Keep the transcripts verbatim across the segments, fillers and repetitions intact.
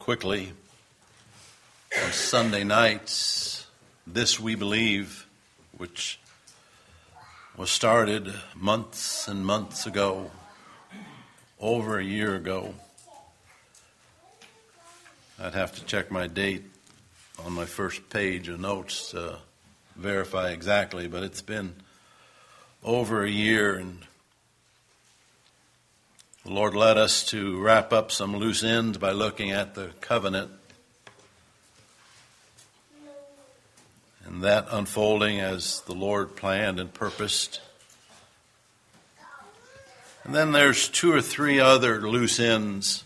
quickly. On Sunday nights, This We Believe, which was started months and months ago, over a year ago. I'd have to check my date on my first page of notes to verify exactly, but it's been over a year, and the Lord led us to wrap up some loose ends by looking at the covenant, and that unfolding as the Lord planned and purposed. And then there's two or three other loose ends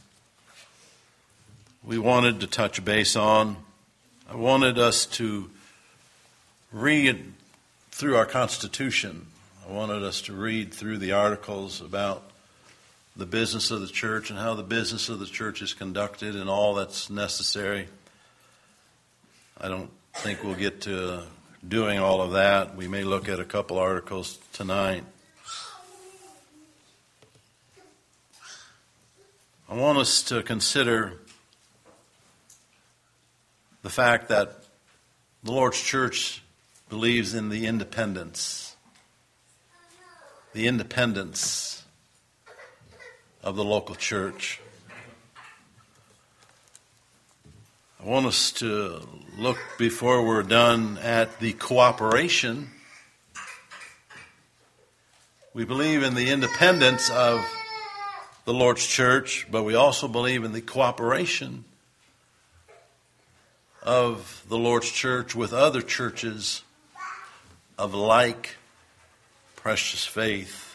we wanted to touch base on. I wanted us to read through our Constitution. I wanted us to read through the articles about the business of the church and how the business of the church is conducted and all that's necessary. I don't think we'll get to doing all of that. We may look at a couple articles tonight. I want us to consider the fact that the Lord's church believes in the independence, the independence of the local church. I want us to look, before we're done, at the cooperation. We believe in the independence of the Lord's church, but we also believe in the cooperation of the Lord's church with other churches of like precious faith.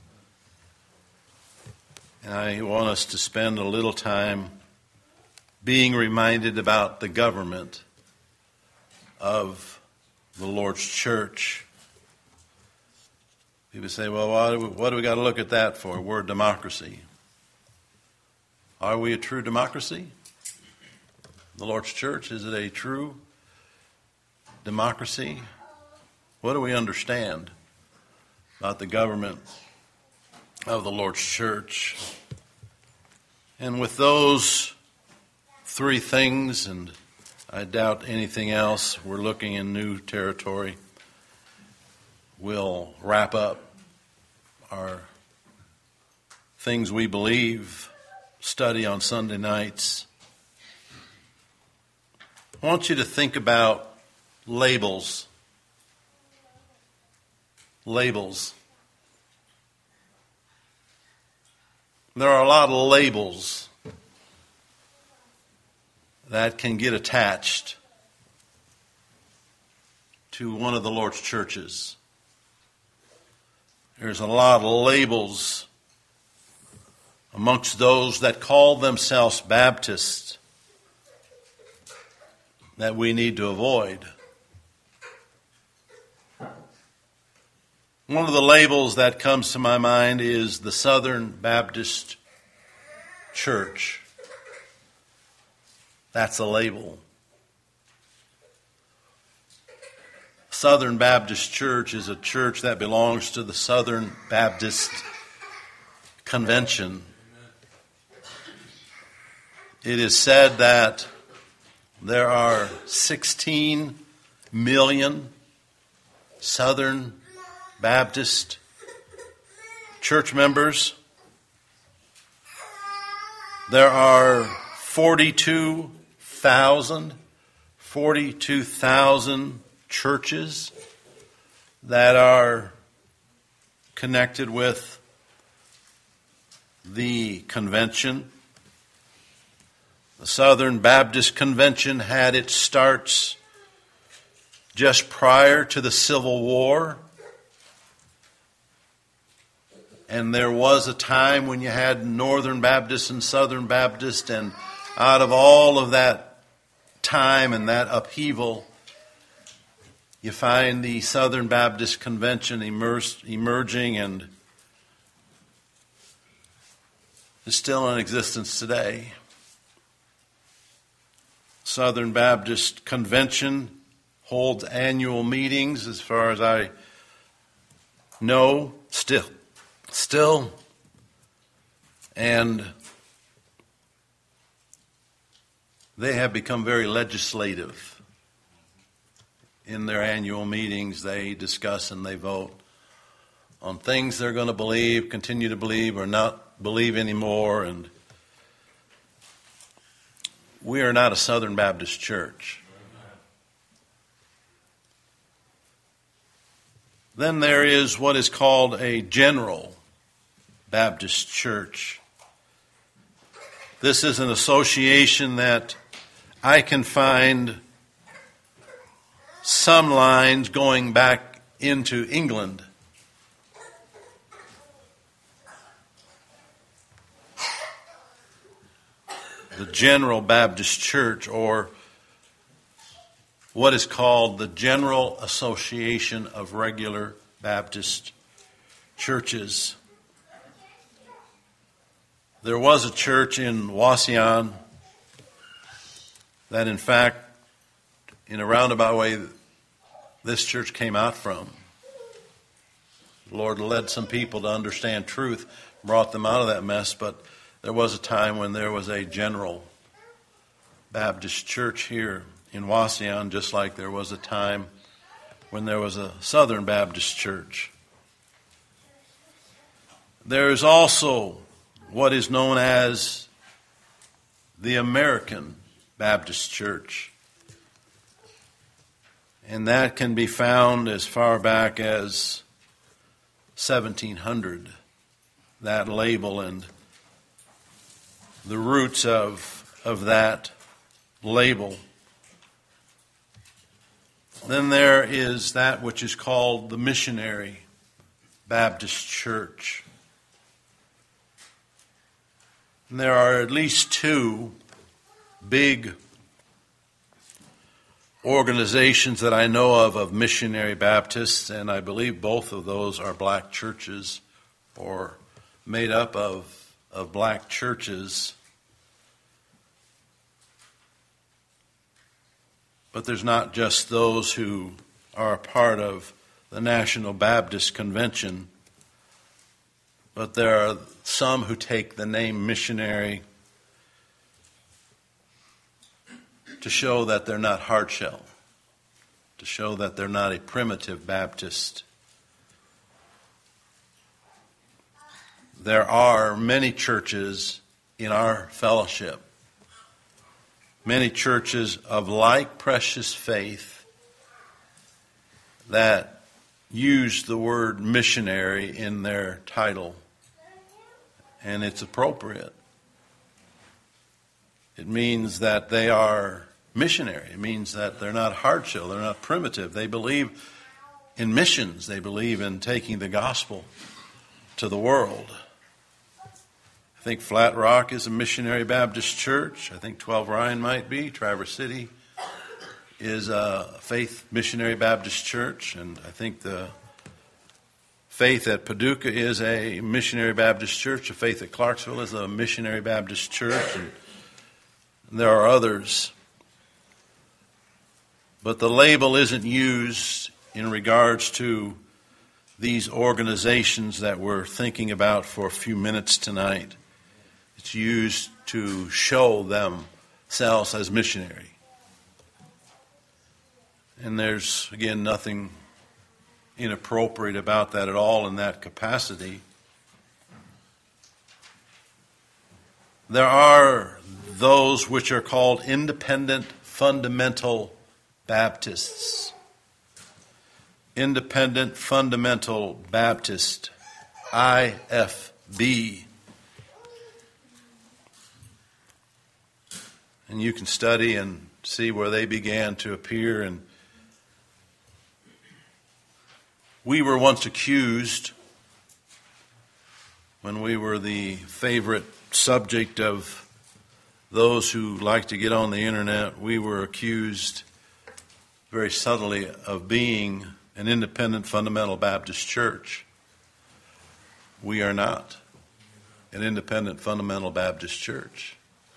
And I want us to spend a little time being reminded about the government of the Lord's church. People say, well, what do we, what do we got to look at that for? We're a democracy. Are we a true democracy? The Lord's church, is it a true democracy? What do we understand about the government of the Lord's church? And with those three things, and I doubt anything else, we're looking in new territory. We'll wrap up our things we believe study on Sunday nights. I want you to think about labels. Labels. There are a lot of labels that can get attached to one of the Lord's churches. There's a lot of labels amongst those that call themselves Baptists that we need to avoid. One of the labels that comes to my mind is the Southern Baptist Church. That's a label. Southern Baptist Church is a church that belongs to the Southern Baptist Convention. It is said that there are sixteen million Southern Baptist church members. There are forty-two thousand, forty-two thousand churches that are connected with the convention. The Southern Baptist Convention had its starts just prior to the Civil War. And there was a time when you had Northern Baptist and Southern Baptist, and out of all of that time and that upheaval, you find the Southern Baptist Convention immersed, emerging and is still in existence today. Southern Baptist Convention holds annual meetings, as far as I know, still. Still. And they have become very legislative. In their annual meetings, they discuss and they vote on things they're going to believe, continue to believe, or not believe anymore. And we are not a Southern Baptist church. Then there is what is called a General Baptist Church. This is an association that I can find some lines going back into England. The General Baptist Church, or what is called the General Association of Regular Baptist Churches. There was a church in Wauseon that, in fact, in a roundabout way, this church came out from. The Lord led some people to understand truth, brought them out of that mess, but there was a time when there was a General Baptist Church here in Wauseon, just like there was a time when there was a Southern Baptist Church. There is also what is known as the American Baptist Church. And that can be found as far back as seventeen hundred, that label and the roots of, of that label. Then there is that which is called the Missionary Baptist Church. And there are at least two big organizations that I know of of missionary Baptists, and I believe both of those are black churches or made up of, of black churches. But there's not just those who are a part of the National Baptist Convention, but there are some who take the name missionary to show that they're not hardshell, to show that they're not a primitive Baptist. There are many churches in our fellowship, many churches of like precious faith that use the word missionary in their title, and it's appropriate. It means that they are missionary. It means that they're not hardshell, they're not primitive. They believe in missions. They believe in taking the gospel to the world. I think Flat Rock is a missionary Baptist church. I think twelve Ryan might be. Traverse City is a Faith Missionary Baptist church. And I think the Faith at Paducah is a missionary Baptist church. The Faith at Clarksville is a missionary Baptist church. And there are others. But the label isn't used in regards to these organizations that we're thinking about for a few minutes tonight. It's used to show themselves as missionary. And there's, again, nothing inappropriate about that at all in that capacity. There are those which are called independent fundamental Baptists. Independent Fundamental Baptist, I F B. And you can study and see where they began to appear. And we were once accused, when we were the favorite subject of those who like to get on the internet, we were accused very subtly of being an independent fundamental Baptist church. We are not an independent fundamental Baptist church.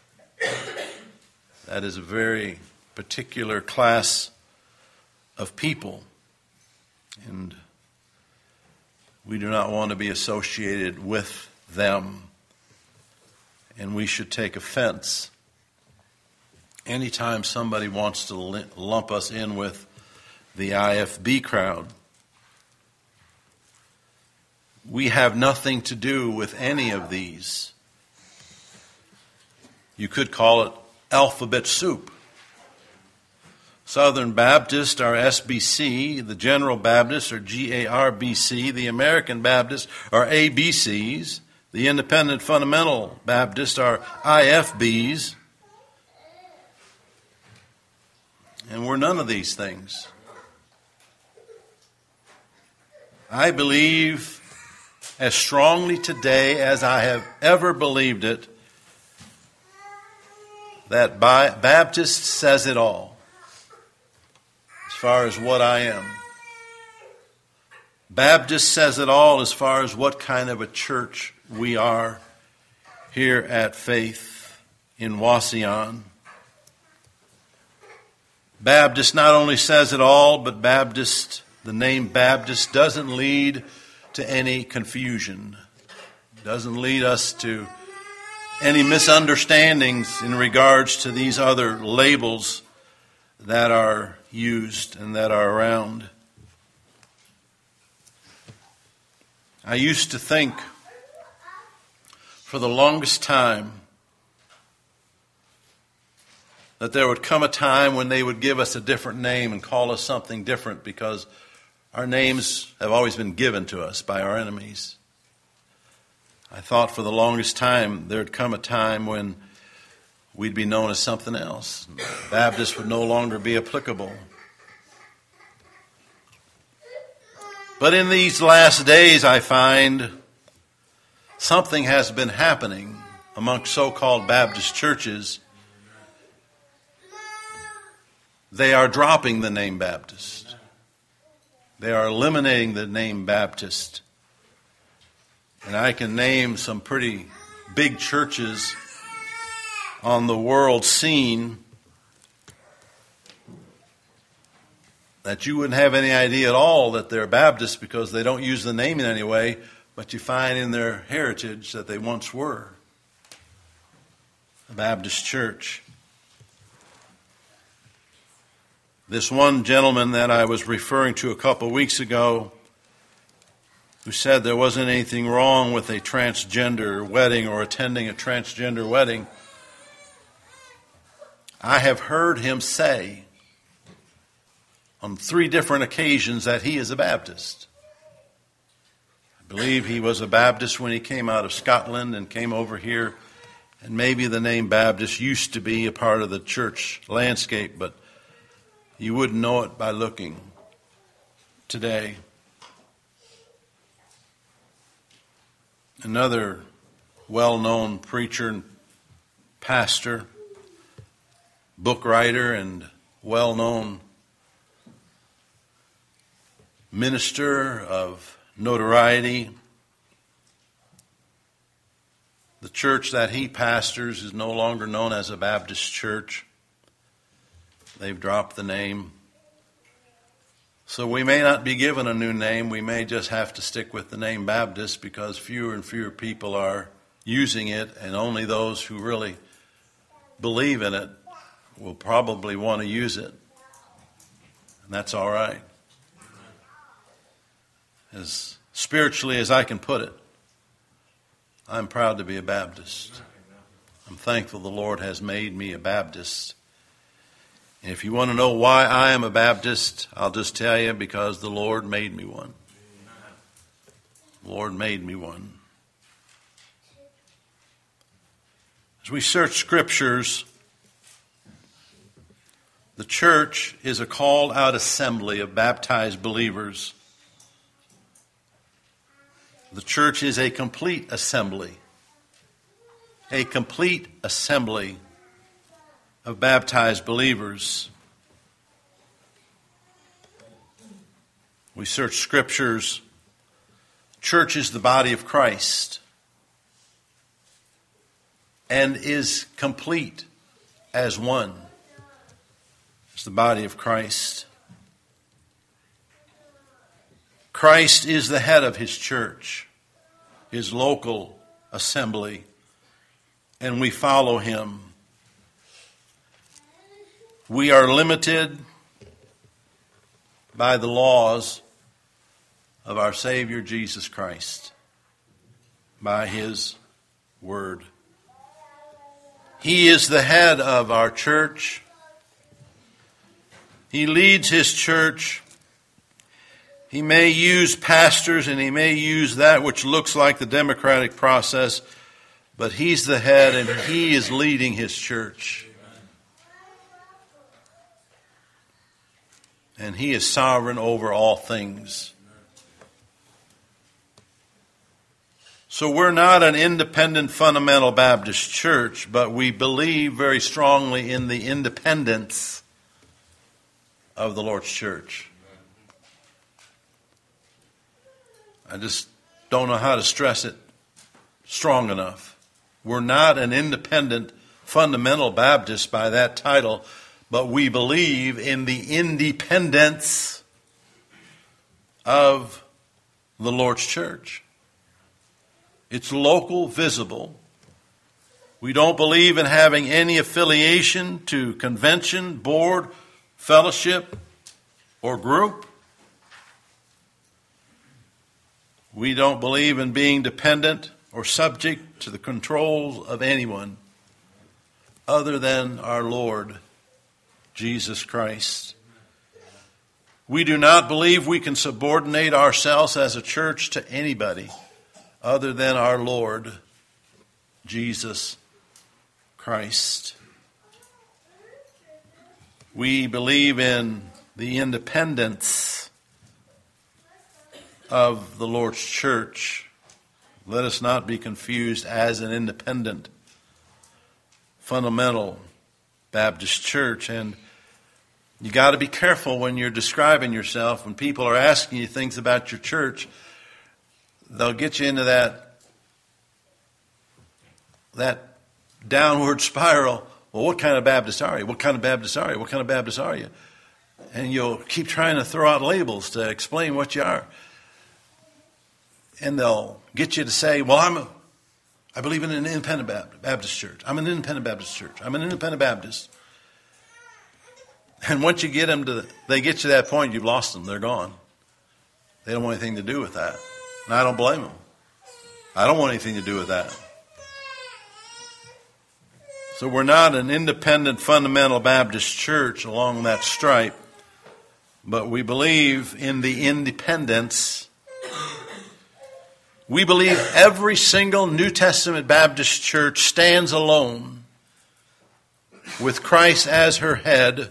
That is a very particular class of people, and we do not want to be associated with them, and we should take offense anytime somebody wants to lump us in with the I F B crowd, we have nothing to do with any of these. You could call it alphabet soup. Southern Baptists are S B C, the General Baptists are G A R B C, the American Baptists are A B Cs, the Independent Fundamental Baptists are I F Bs, and we're none of these things. I believe as strongly today as I have ever believed it that Baptist says it all as far as what I am. Baptist says it all as far as what kind of a church we are here at Faith in Wauseon. Baptist not only says it all, but Baptist, the name Baptist doesn't lead to any confusion. Doesn't lead us to any misunderstandings in regards to these other labels that are used and that are around. I used to think for the longest time that there would come a time when they would give us a different name and call us something different because our names have always been given to us by our enemies. I thought for the longest time there'd come a time when we'd be known as something else. Baptist would no longer be applicable. But in these last days, I find something has been happening amongst so-called Baptist churches. They are dropping the name Baptist. They are eliminating the name Baptist. And I can name some pretty big churches on the world scene that you wouldn't have any idea at all that they're Baptist because they don't use the name in any way, but you find in their heritage that they once were a Baptist church. This one gentleman that I was referring to a couple weeks ago who said there wasn't anything wrong with a transgender wedding or attending a transgender wedding, I have heard him say on three different occasions that he is a Baptist. I believe he was a Baptist when he came out of Scotland and came over here, and maybe the name Baptist used to be a part of the church landscape, but you wouldn't know it by looking today. Another well-known preacher and pastor, book writer, and well-known minister of notoriety. The church that he pastors is no longer known as a Baptist church. They've dropped the name. So we may not be given a new name. We may just have to stick with the name Baptist because fewer and fewer people are using it, and only those who really believe in it will probably want to use it. And that's all right. As spiritually as I can put it, I'm proud to be a Baptist. I'm thankful the Lord has made me a Baptist. And if you want to know why I am a Baptist, I'll just tell you, because the Lord made me one. The Lord made me one. As we search scriptures, the church is a called out assembly of baptized believers. The church is a complete assembly. A complete assembly of baptized believers. We search scriptures. Church is the body of Christ and is complete as one. It's the body of Christ. Christ is the head of his church, his local assembly, and we follow him. We are limited by the laws of our Savior Jesus Christ, by His Word. He is the head of our church. He leads His church. He may use pastors and He may use that which looks like the democratic process, but He's the head and He is leading His church. And He is sovereign over all things. So we're not an independent fundamental Baptist church, but we believe very strongly in the independence of the Lord's church. I just don't know how to stress it strong enough. We're not an independent fundamental Baptist by that title, but we believe in the independence of the Lord's church. It's local, visible. We don't believe in having any affiliation to convention, board, fellowship, or group. We don't believe in being dependent or subject to the controls of anyone other than our Lord Jesus Christ. We do not believe we can subordinate ourselves as a church to anybody other than our Lord Jesus Christ. We believe in the independence of the Lord's church. Let us not be confused as an independent, fundamental Baptist church. And you got to be careful when you're describing yourself. When people are asking you things about your church, they'll get you into that, that downward spiral. Well, what kind of Baptist are you? What kind of Baptist are you? What kind of Baptist are you? And you'll keep trying to throw out labels to explain what you are. And they'll get you to say, well, I'm a, I believe in an independent Baptist church. I'm an independent Baptist church. I'm an independent Baptist. And once you get them to, they get you to that point, you've lost them. They're gone. They don't want anything to do with that. And I don't blame them. I don't want anything to do with that. So we're not an independent fundamental Baptist church along that stripe, but we believe in the independence. We believe every single New Testament Baptist church stands alone with Christ as her head,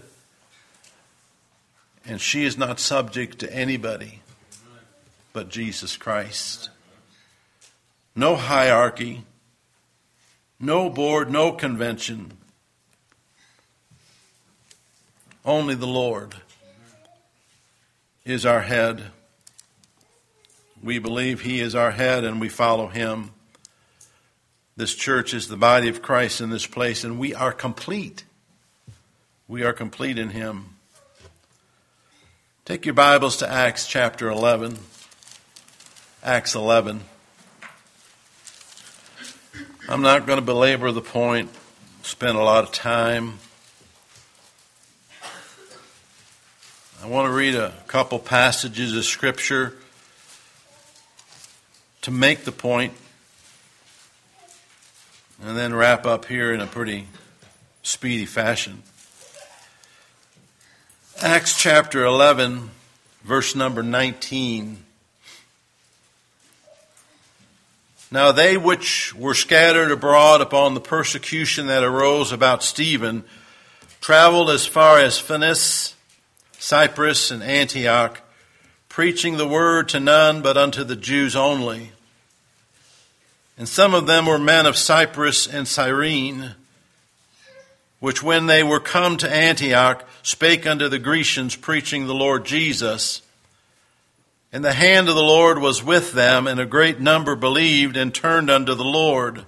and she is not subject to anybody but Jesus Christ. No hierarchy, no board, no convention. Only the Lord is our head. We believe He is our head and we follow Him. This church is the body of Christ in this place, and we are complete. We are complete in Him. Take your Bibles to Acts chapter eleven. Acts eleven. I'm not going to belabor the point, spend a lot of time. I want to read a couple passages of Scripture to make the point, and then wrap up here in a pretty speedy fashion. Acts chapter eleven, verse number nineteen. Now they which were scattered abroad upon the persecution that arose about Stephen traveled as far as Phoenicia, Cyprus, and Antioch, preaching the word to none but unto the Jews only. And some of them were men of Cyprus and Cyrene, which when they were come to Antioch spake unto the Grecians, preaching the Lord Jesus. And the hand of the Lord was with them, and a great number believed and turned unto the Lord.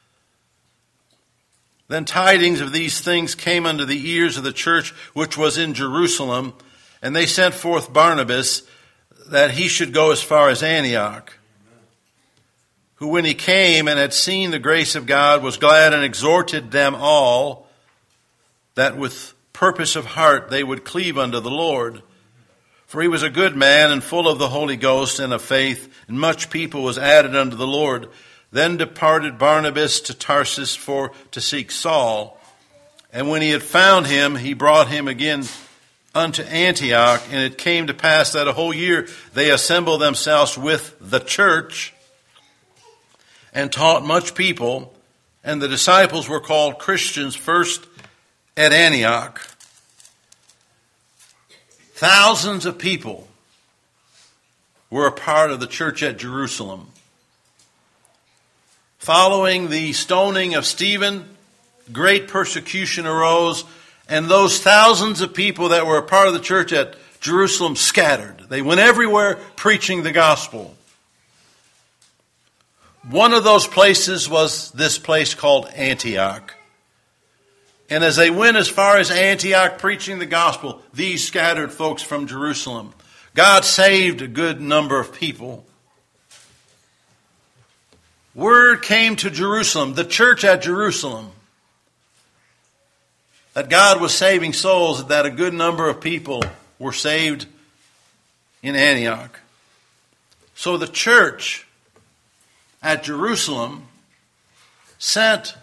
Then tidings of these things came unto the ears of the church which was in Jerusalem, and they sent forth Barnabas, that he should go as far as Antioch. Who when he came and had seen the grace of God was glad and exhorted them all, that with purpose of heart they would cleave unto the Lord. For he was a good man and full of the Holy Ghost and of faith, and much people was added unto the Lord. Then departed Barnabas to Tarsus for to seek Saul. And when he had found him, he brought him again unto Antioch. And it came to pass that a whole year they assembled themselves with the church and taught much people. And the disciples were called Christians first at Antioch. Thousands of people were a part of the church at Jerusalem. Following the stoning of Stephen, great persecution arose, and those thousands of people that were a part of the church at Jerusalem scattered. They went everywhere preaching the gospel. One of those places was this place called Antioch. And as they went as far as Antioch preaching the gospel, these scattered folks from Jerusalem, God saved a good number of people. Word came to Jerusalem, the church at Jerusalem, that God was saving souls, that a good number of people were saved in Antioch. So the church at Jerusalem sent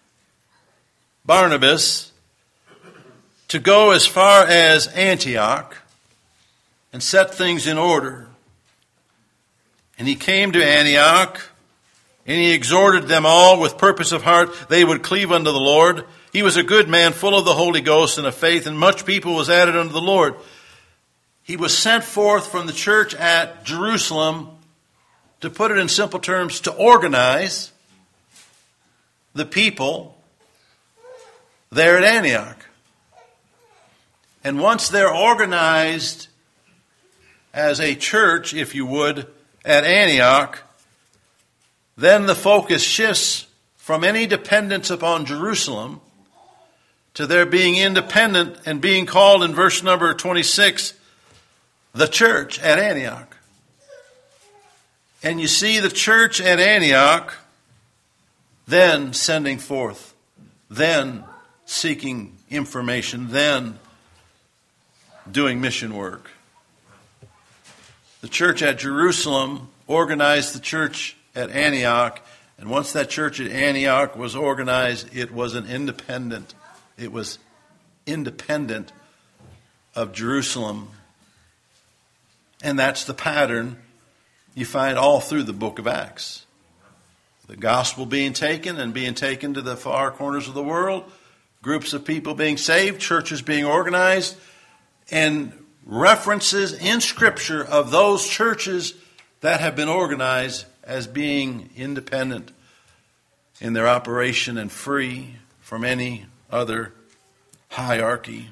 Barnabas to go as far as Antioch and set things in order. And he came to Antioch, and he exhorted them all with purpose of heart they would cleave unto the Lord. He was a good man, full of the Holy Ghost and of faith, and much people was added unto the Lord. He was sent forth from the church at Jerusalem, to put it in simple terms, to organize the people there at Antioch. And once they're organized as a church, if you would, at Antioch, then the focus shifts from any dependence upon Jerusalem to their being independent and being called in verse number twenty-six, the church at Antioch. And you see the church at Antioch then sending forth, then seeking information, then doing mission work. The church at Jerusalem organized the church at Antioch, and once that church at Antioch was organized, it was an independent. It was independent of Jerusalem. And that's the pattern you find all through the book of Acts. The gospel being taken and being taken to the far corners of the world, groups of people being saved, churches being organized, and references in Scripture of those churches that have been organized as being independent in their operation and free from any other hierarchy.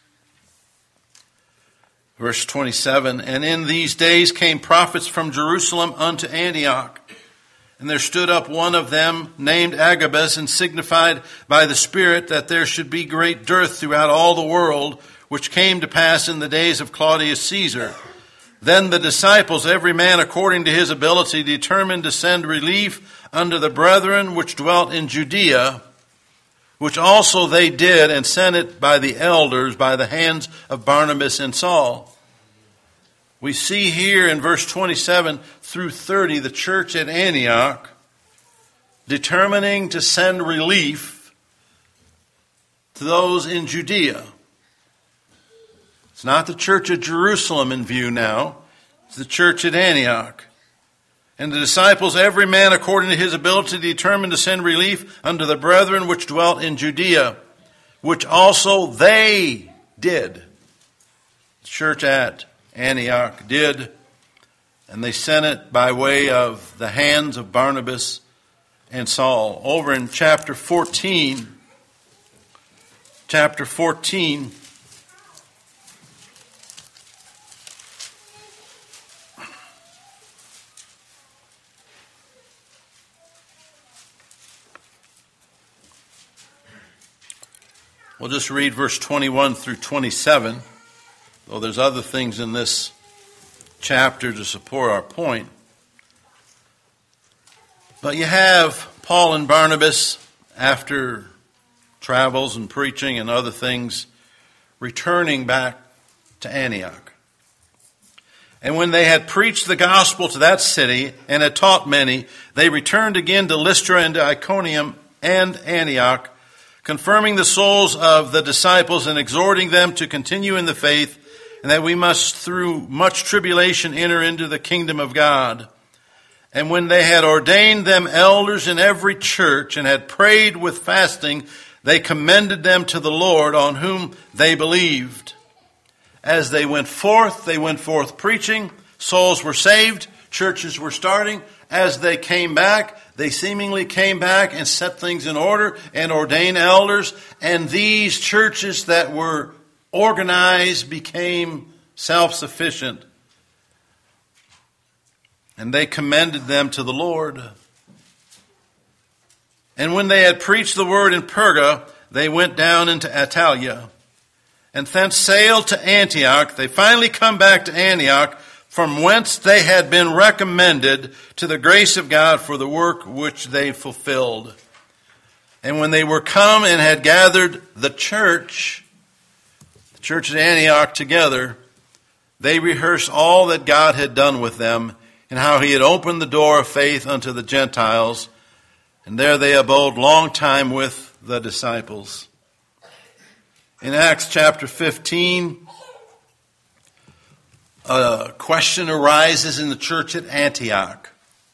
Verse twenty-seven, and in these days came prophets from Jerusalem unto Antioch. And there stood up one of them named Agabus, and signified by the Spirit that there should be great dearth throughout all the world, which came to pass in the days of Claudius Caesar. Then the disciples, every man according to his ability, determined to send relief unto the brethren which dwelt in Judea, which also they did, and sent it by the elders, by the hands of Barnabas and Saul. We see here in verse twenty-seven through thirty, the church at Antioch determining to send relief to those in Judea. It's not the church at Jerusalem in view now. It's the church at Antioch. And the disciples, every man according to his ability, determined to send relief unto the brethren which dwelt in Judea, which also they did. The church at Antioch did, and they sent it by way of the hands of Barnabas and Saul. Over in chapter fourteen, chapter fourteen, we'll just read verse twenty-one through twenty-seven, though there's other things in this chapter to support our point. But you have Paul and Barnabas, after travels and preaching and other things, returning back to Antioch. And when they had preached the gospel to that city and had taught many, they returned again to Lystra and to Iconium and Antioch, confirming the souls of the disciples and exhorting them to continue in the faith, and that we must through much tribulation enter into the kingdom of God. And when they had ordained them elders in every church and had prayed with fasting, they commended them to the Lord, on whom they believed. As they went forth, they went forth preaching. Souls were saved. Churches were starting. As they came back, they seemingly came back and set things in order and ordained elders. And these churches that were organized became self-sufficient. And they commended them to the Lord. And when they had preached the word in Perga, they went down into Attalia, and thence sailed to Antioch. They finally come back to Antioch, from whence they had been recommended to the grace of God for the work which they fulfilled. And when they were come and had gathered the church, the church at Antioch together, they rehearsed all that God had done with them, and how he had opened the door of faith unto the Gentiles. And there they abode long time with the disciples. In Acts chapter fifteen, a question arises in the church at Antioch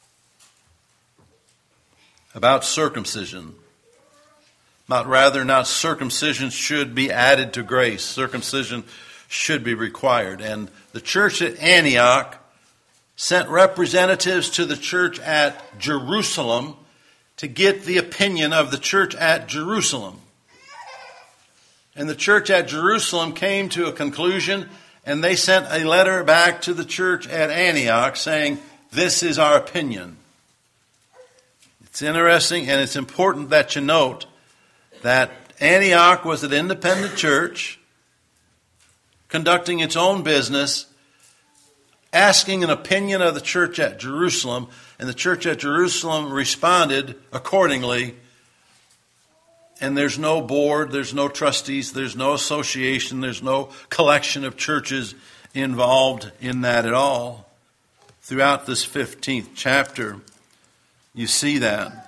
about circumcision. Not rather, not circumcision should be added to grace. Circumcision should be required. And the church at Antioch sent representatives to the church at Jerusalem to get the opinion of the church at Jerusalem. And the church at Jerusalem came to a conclusion, and they sent a letter back to the church at Antioch saying, this is our opinion. It's interesting, and it's important that you note that Antioch was an independent church conducting its own business, asking an opinion of the church at Jerusalem, and the church at Jerusalem responded accordingly. And there's no board, there's no trustees, there's no association, there's no collection of churches involved in that at all. Throughout this fifteenth chapter, you see that.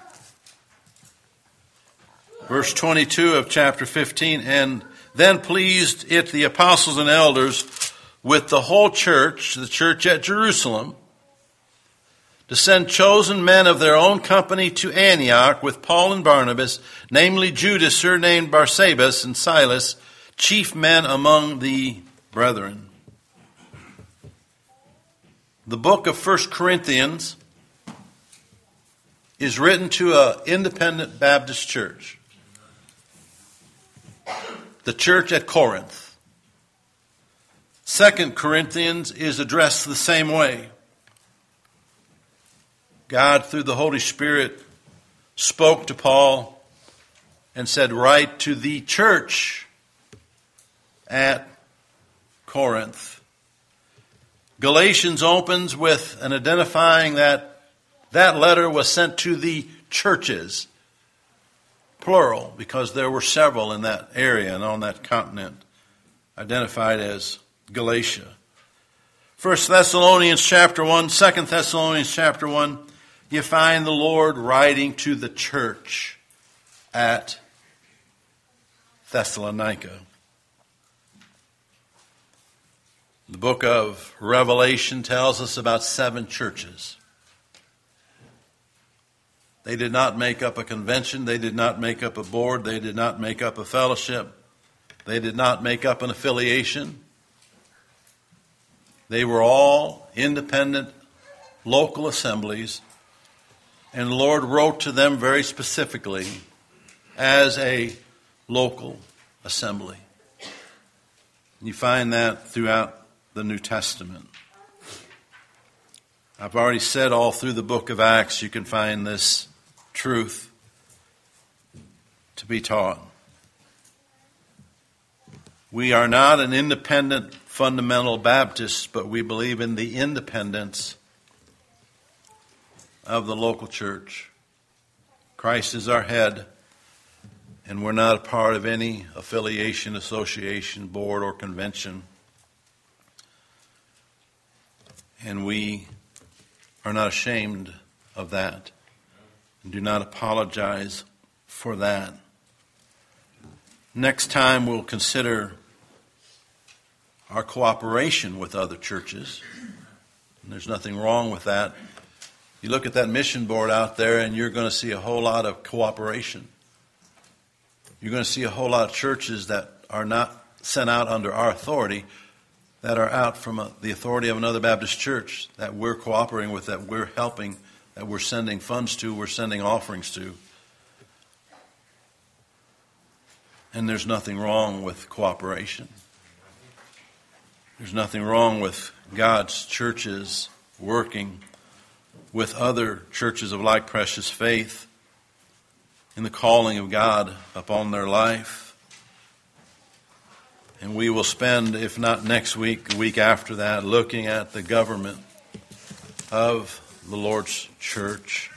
Verse twenty-two of chapter fifteen, and then pleased it the apostles and elders with the whole church, the church at Jerusalem, to send chosen men of their own company to Antioch with Paul and Barnabas, namely Judas, surnamed Barsabas, and Silas, chief men among the brethren. The book of First Corinthians is written to an independent Baptist church, the church at Corinth. Second Corinthians is addressed the same way. God, through the Holy Spirit, spoke to Paul and said, write to the church at Corinth. Galatians opens with an identifying that that letter was sent to the churches, plural, because there were several in that area and on that continent, identified as Galatia. First Thessalonians chapter one, Second Thessalonians chapter one, you find the Lord writing to the church at Thessalonica. The book of Revelation tells us about seven churches. They did not make up a convention. They did not make up a board. They did not make up a fellowship. They did not make up an affiliation. They were all independent local assemblies, and the Lord wrote to them very specifically as a local assembly. You find that throughout the New Testament. I've already said all through the book of Acts you can find this truth to be taught. We are not an independent fundamental Baptist, but we believe in the independence of the local church. Christ is our head, And we're not a part of any affiliation, association, board, or convention. And we are not ashamed of that. And do not apologize for that. Next time we'll consider our cooperation with other churches. And there's nothing wrong with that. You look at that mission board out there and you're going to see a whole lot of cooperation. You're going to see a whole lot of churches that are not sent out under our authority, that are out from a, the authority of another Baptist church that we're cooperating with, that we're helping, that we're sending funds to, we're sending offerings to. And there's nothing wrong with cooperation. There's nothing wrong with God's churches working with other churches of like precious faith in the calling of God upon their life. And we will spend, if not next week, the week after that, looking at the government of the Lord's church.